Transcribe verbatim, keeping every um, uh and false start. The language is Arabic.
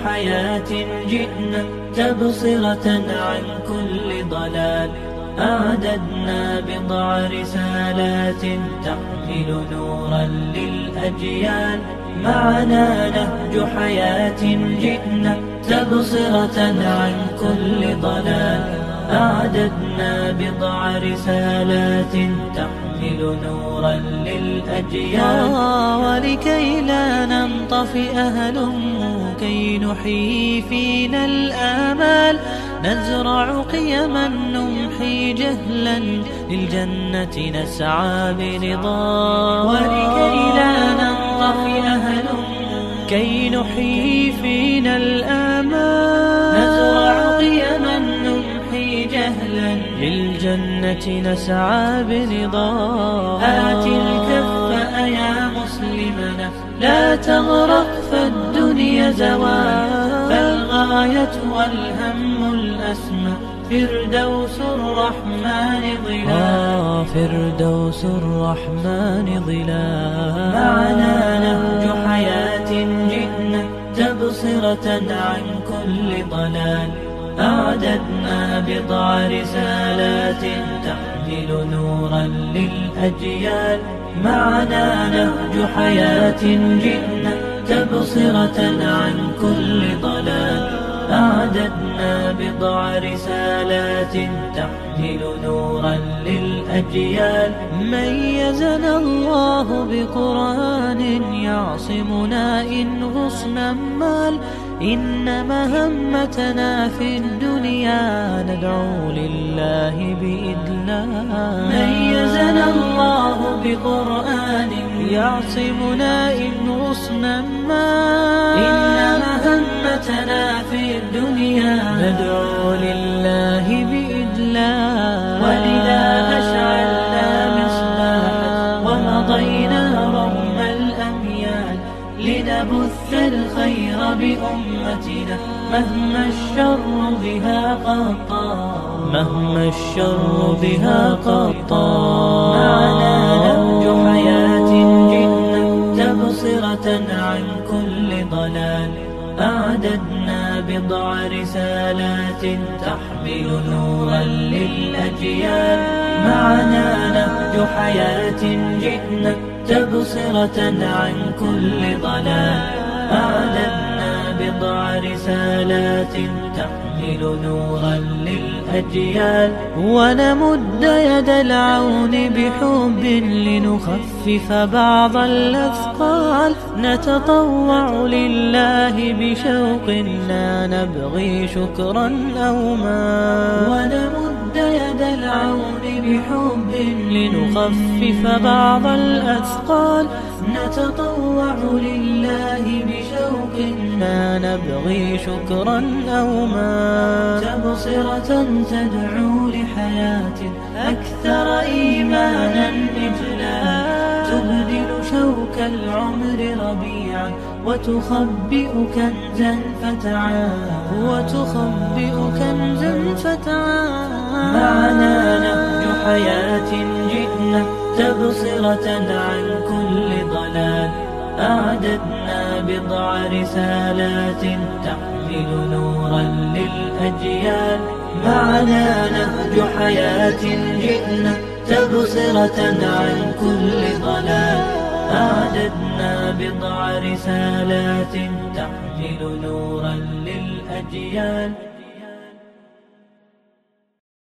حياة جئنا تبصرة عن كل ضلال. أعددنا بضع رسالات تحمل نورا للأجيال. معنا نهج حياة جئنا تبصرة عن كل ضلال. أعددنا بضع رسالات تحمل نورا للأجيال. ولكي لا ننطفئ هلموا كي نحيي فينا الآمال. نزرع قيما نمحي جهلا للجنة نسعى برضا. ولكي لا ننطفئ هلموا كي نحيي فينا الآمال. نزرع قيما نمحي جهلا للجنة نسعى برضا. آت الكف يا مسلمنا لا تغرق فالدنيا زوال. فالغاية والهم الأسمى فردوس الرحمن ظلال. فردوس الرحمن ظلال. معنا نهج حياة جئنا تبصرة عن كل ضلال. أعددنا بضع رسالات تحمل نورا للأجيال. معنا نهج حياة جئنا تبصرة عن كل ضلال. أعددنا بضع رسالات تحمل نورا للأجيال. ميزنا الله بقرآن يعصمنا إن غصنا مال. إن مهمتنا في الدنيا ندعو لله بإذلال. ميزنا الله بقرآن يعصمنا إن غصنا مال. إن مهمتنا في الدنيا ندعو لله بإذلال. ولذا أشعلنا مصباحا ومضينا رغم الأميال. لنبث الخير بأمتنا مهما الشر بها قد طال. مهما الشر بها قد طال. معنا نهج حياة جئنا تبصرة عن كل ضلال. أعددنا بضع رسالات تحمل نورا للأجيال. معنا نهج حياة جئنا تبصرة عن كل ضلال. أعددنا بضع رسالات تحمل نورا للأجيال. ونمد يد العون بحب لنخفف بعض الأثقال. نتطوع لله بشوق لا نبغي شكرا أو مال. ونمد يد العون بحب لنخفف بعض الأثقال. نتطوع لله بشوق لا نبغي شكرا أو مال. تبصرة تدعو لحياة أكثر إيمانا إجلال. تبدل شوك العمر ربيعا وتخبئ كنزا فتعال. وتخبئ كنزا فتعال. معنا نهج حياة جئنا تبصرة عن كل ضلال. أعددنا بضع رسالات تحمل نورا للأجيال. معنا نهج حياة جئنا تبصرة عن كل ضلال. أعددنا بضع رسالات تحمل نورا للأجيال.